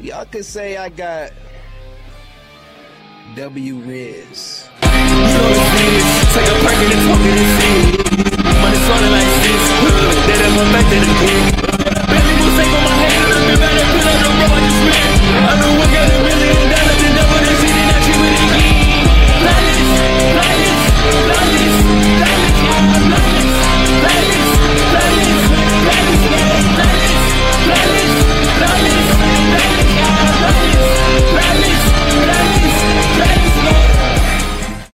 Y'all could say I got W Riz. You know the thing is